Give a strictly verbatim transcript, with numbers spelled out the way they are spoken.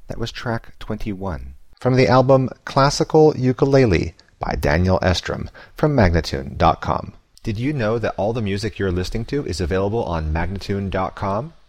That was track twenty-one. From the album Classical Ukulele by Daniel Estrom from Magnatune dot com. Did you know that all the music you're listening to is available on Magnatune dot com?